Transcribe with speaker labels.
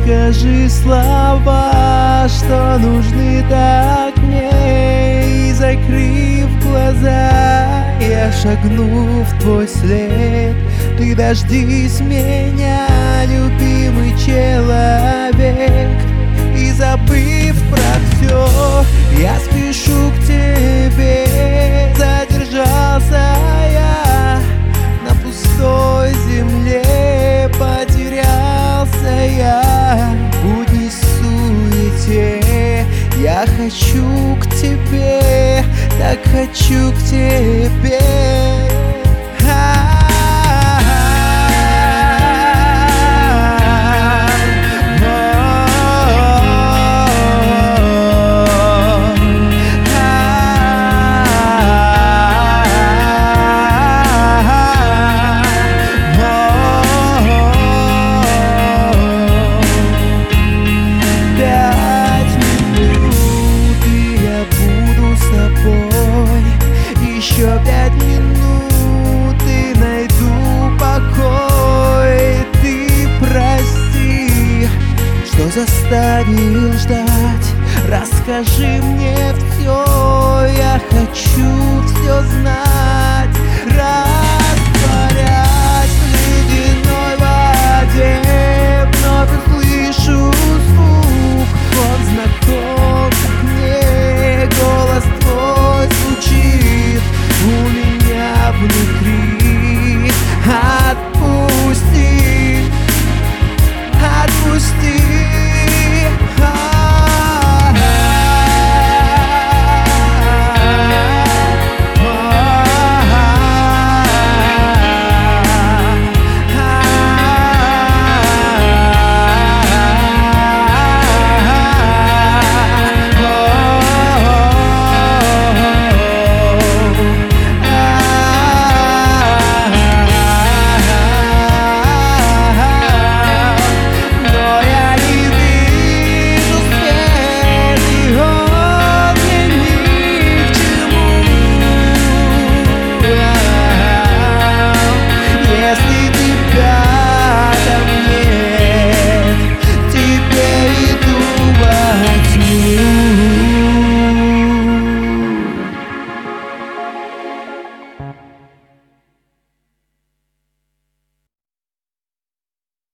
Speaker 1: скажи слова, что нужны так мне. И закрыв глаза, я шагну в твой след. Ты дождись меня, любимый человек. И забыв про все, я спешу к тебе. Задержался я на пустой земле, потерялся я в будней суете. Я хочу к тебе, так хочу к тебе. Еще 5 минут и найду покой. Ты прости, что заставил ждать. Расскажи мне все, я хочу